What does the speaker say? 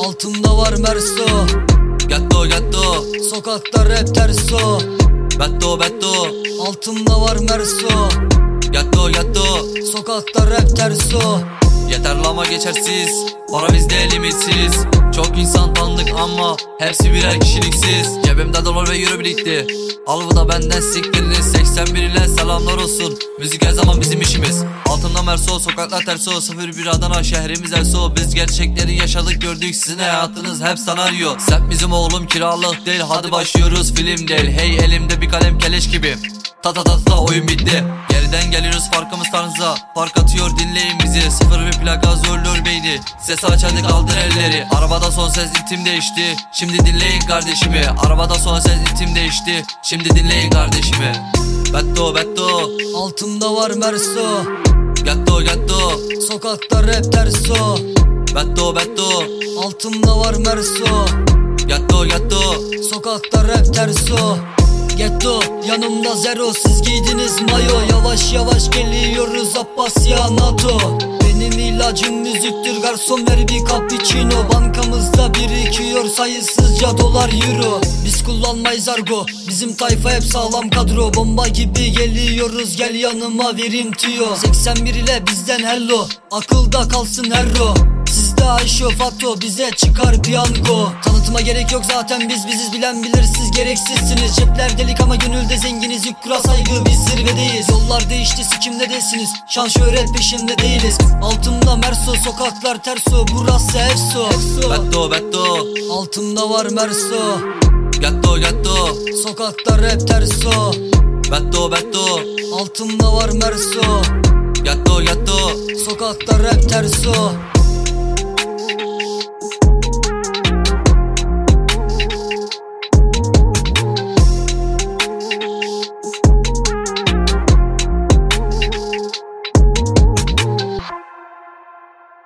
Altımda var Merso. Gatto gatto. Sokakta rap terso. Betto betto. Altımda var Merso. Gatto gatto. Sokakta rap terso. Yeter lama geçersiz. Para bizde limitsiz. Çok insan tanıdık ama hepsi birer kişiliksiz. Cebimde dolar ve euro birikti. Al bu da benden siktiriniz. 81 ile selamlar olsun. Müzik her zaman bizim işimiz. Altımda Merso, sokaklar terso. 01 Adana, şehrimiz Erso. Biz gerçekleri yaşadık gördük, sizin hayatınız hep senaryo. Sen bizim oğlum, kiralık değil. Hadi başlıyoruz, film değil. Hey elimde bir kalem keleş gibi. Ta ta ta ta oyun bitti. Geriden geliyoruz, farkımız tarzda. Fark atıyor, dinleyin bizi. 01 plaka zorluyor beyni. Ses aç hadi kaldır elleri. Arabada son ses, ritim değişti. Şimdi dinleyin kardeşimi. Arabada son ses, ritim değişti. Şimdi dinleyin kardeşimi. Betto betto. Altımda var Merso. Gatto gatto. Sokakta rap terso. Betto betto. Altımda var Merso. Gatto gatto. Sokakta rap terso. Getto yanımda zero, siz giydiniz mayo. Yavaş yavaş geliyoruz Abbasya NATO. Benim ilacım müziktür, garson ver bir cappuccino. Bankamızda birikiyor sayısızca dolar euro. Biz kullanmayız argo, bizim tayfa hep sağlam kadro. Bomba gibi geliyoruz, gel yanıma verim tüyo. 81 ile bizden hello, akılda kalsın herro. Sizde Ayşo Fato, bize çıkar piyango. Tanıtıma gerek yok zaten, biz biziz, bilen bilir, siz gereksizsiniz. Cepler delik ama gönülde zenginiz, yük kura saygı, biz zirvedeyiz. Yollar değişti, sikimde desiniz, şan şöhret peşinde değiliz. Altımda Merso, sokaklar terso, burası Efso. Betto betto. Altımda var Merso. Gatto gatto. Sokakta rap terso. Betto betto. Altımda var Merso. Gatto gatto. Sokakta rap terso.